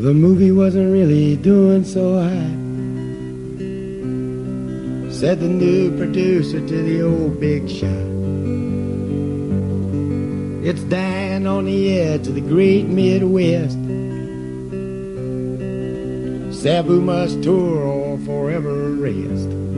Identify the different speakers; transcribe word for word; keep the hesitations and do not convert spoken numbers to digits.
Speaker 1: The movie wasn't really doing so hot, said the new producer to the old big shot. It's dying on the edge of the great Midwest. Sabu must tour or forever rest.